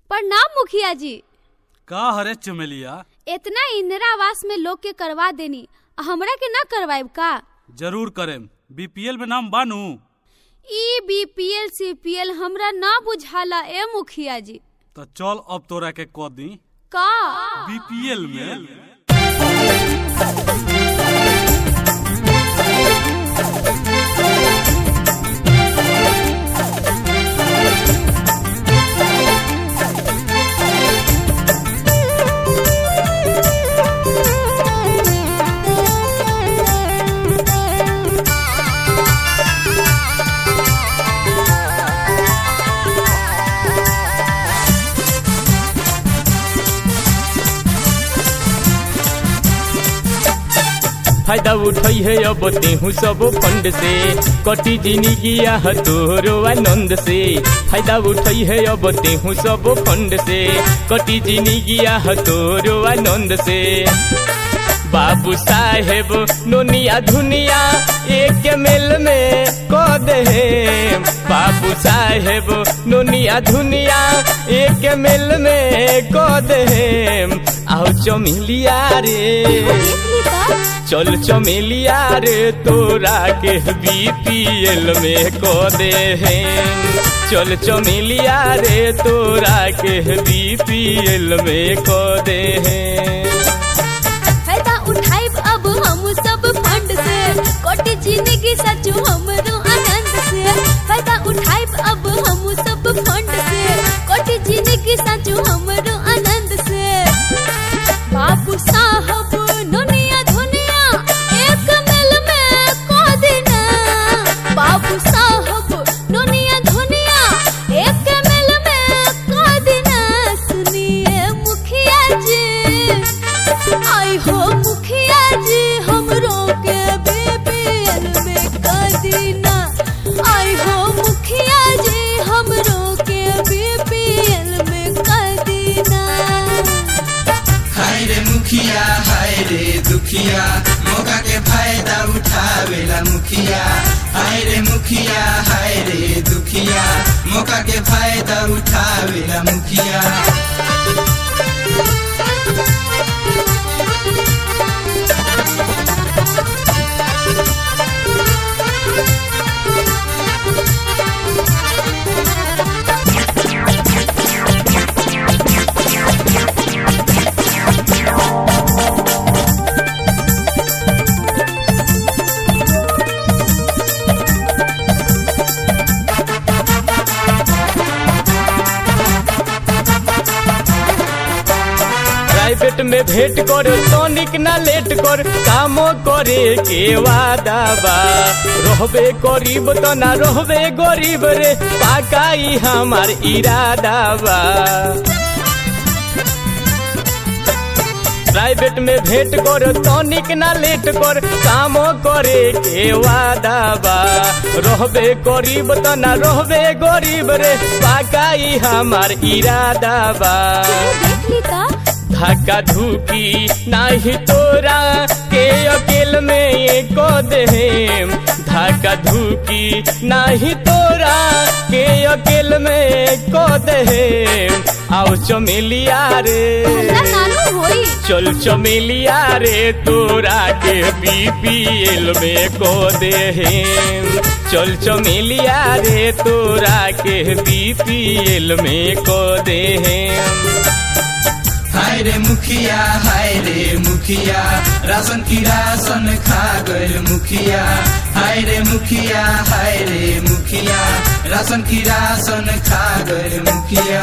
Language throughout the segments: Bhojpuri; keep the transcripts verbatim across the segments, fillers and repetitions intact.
प्रणाम मुखिया जी। का हरे चमेलिया, इतना इंदिरा आवास में लोग के करवा देनी, हमरा के ना करवाइब का? जरूर करेम। बीपीएल में नाम बानू? ई बीपीएल सीपीएल हमरा ना बुझाला ए मुखिया जी। तो चल अब तोरा के कह दी का बीपीएल में फायदा उठाई है अब तेहू सब फंड से, कटी जिंदगिया तोरो आनंद से। फायदा उठाई है अब तेहू सब फंड से, कटी जिंदगिया तोरो आनंद से। बाबू साहेब नोनिया धुनिया एक मेल में कह दे, बाबू साहेब नोनिया धुनिया एक मेल में कह दे। आओ चमेलिया रे, चल चमेलिया रे, तोरा के बीपीएल में कह दे। चल चमेलिया रे, तोरा के बीपीएल में कह दे। फायदा उठाइब अब हम सब फंड से, कोटि जिंदगी सचू हमरो आनंद से। फायदा उठाइब अब हम सब फंड से, कोटि जिंदगी सचू हमरो आनंद से। बाबू साहब नोनिया धुनिया एक मेल में कह देना, बाबू साहब नोनिया धुनिया एक मेल में कह देना। सुनिए मुखिया जी, आई हो मुखिया जी, हमरो के बीपीएल में कह देना। आई हो मुखिया जी, हमरो के बीपीएल में कह देना। हाय रे मुखिया, हाय रे दुखिया, मौका के फायदा उठावेला मुखिया। हाय रे मुखिया, हाय रे दुखिया, मौका के फायदा उठावेला मुखिया। प्राइवेट में भेंट कर तनिक ना लेट कर, काम करे के वादा बा। रहबे गरीब तो ना रहबे गरीब रे, पाकाई हमार इरादा बा। प्राइवेट में भेंट कर तनिक ना लेट कर, काम करे के वादा बा। रहबे गरीब तो ना रहबे गरीब रे, पाकाई हमार इरादा बा। धक्का धुकी नाही तोरा के अकेल में ये को दे, धक्का धुकी नाही तोरा के अकेल में को दे। आओ चमेलिया रे, चल चमेलिया रे, तोरा के बीपीएल में को दे। चल चमेलिया रे, तोरा के बीपीएल में को दे। हाय रे मुखिया, हाय रे मुखिया, राशन की राशन खा गए मुखिया। हाय रे मुखिया, हाय रे मुखिया, राशन की राशन खा गए मुखिया।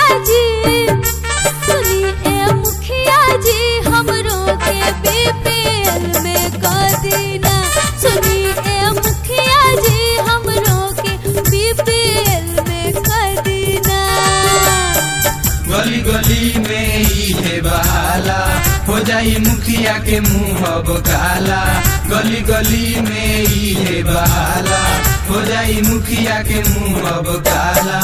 जी सुनी ए मुखिया जी हमरो के बीपीएल में कर दीना सुनी ए मुखिया जी हमरो के बीपीएल में कर दीना गली गली में ही है बहाला हो जाई मुखिया के मुंह अब काला गली गली में ही है बहाला हो जाई मुखिया के मुंह अब काला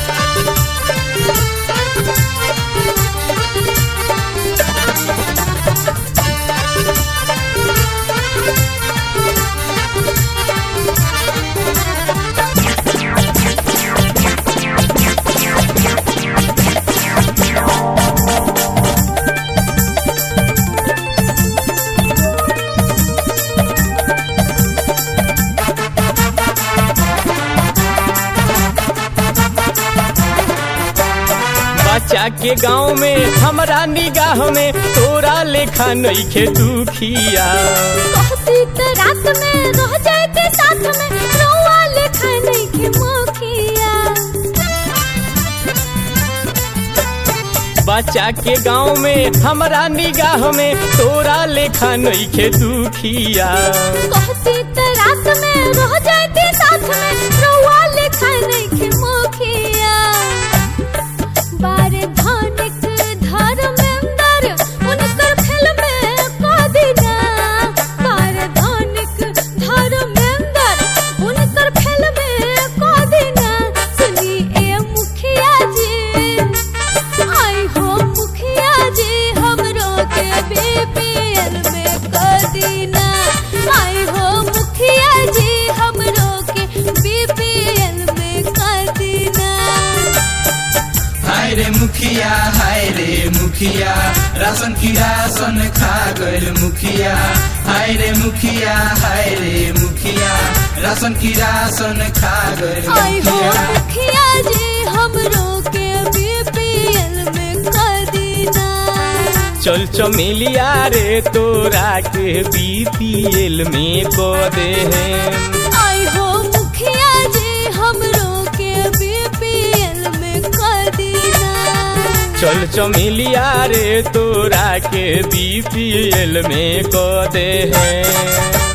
बच्चा के गाँव में हमरा निगाह में तोरा लेखा नइखे दुखिया कहती त रात में रह जाते साथ में रोवा लेखा नइखे मुखिया बच्चा के गाँव में हमरा निगाह में तोरा लेखा नइखे दुखिया कहती त रात में रह जाते साथ में रोवा लेखा नइखे मुखिया बारे धनिक धर्मेंद्र उनकर फिल्म में कह दीना बारे धनिक धर्मेंद्र उनकर फिल्म में कह दीना सुनी ए मुखिया जी आई हो मुखिया जी हमरो के बीपीएल में कर दीना आई हो मुखिया जी हमरो के बीपीएल में कर दीना हाय रे मुखिया हाय रे मुखिया राशन की राशन खा गइल मुखिया हाय रे मुखिया हाय रे मुखिया राशन की राशन खा गइल आई हो मुखिया मुखिया जी हमरो के बीपीएल में कर दीना चल चमेलिया रे तोरा के बीपीएल में को दे आई हो मुखिया जी हमरो के बीपीएल में कर दीना चल चमेलिया रे तोरा के बीपीएल में को दे